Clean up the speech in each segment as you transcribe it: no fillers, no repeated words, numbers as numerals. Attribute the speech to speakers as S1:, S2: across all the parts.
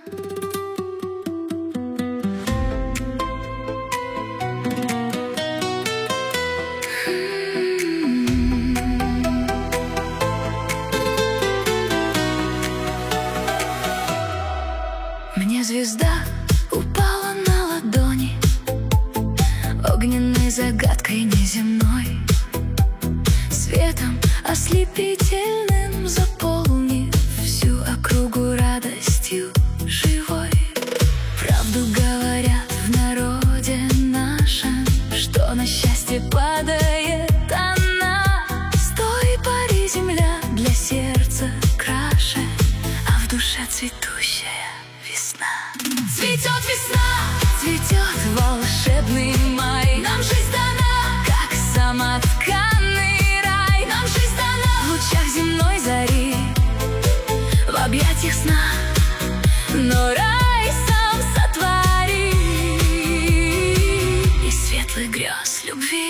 S1: Мне звезда упала на ладони, огненной загадкой неземной, светом ослепительным заполнив всю округу радостью живой. Правду говорят в народе нашем, что на счастье падает она. С той поры земля для сердца краше, а в душе цветущая весна. Цветет весна, цветет волшебный май. Нам жизнь дана, как самотканный рай. Нам жизнь дана в лучах земной зари, в объятиях сна, но рай сам сотвори из светлых грез любви.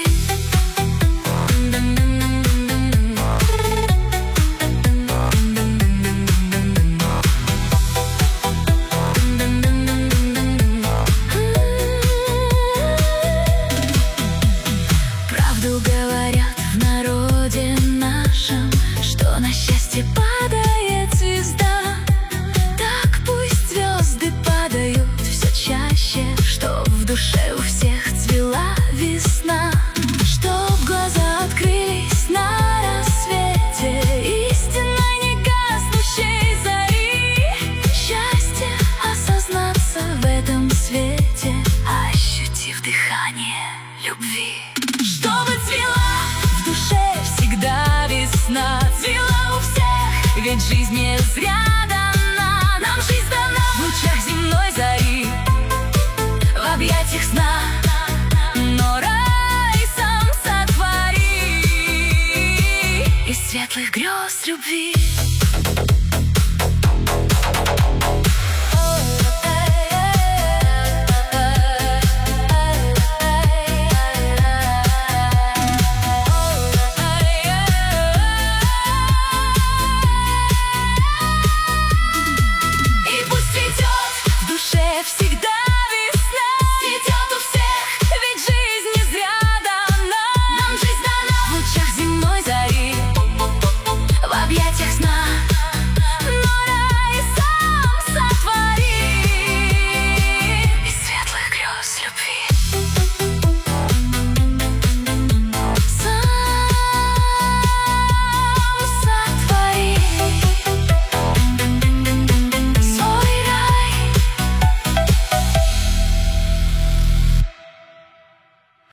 S1: Говорят в народе нашем, что на счастье падает звезда. Так пусть звезды падают все чаще, чтоб в душе у всех цвела весна, чтоб глаза открылись на рассвете истинной негаснущей зари. Счастье осознаться в этом свете, ощутив дыхание любви. Чтобы цвела в душе всегда весна, цвела у всех, ведь жизнь не зря дана. Нам жизнь дана в лучах земной зари, в объятиях сна, но рай сам сотвори из светлых грез любви.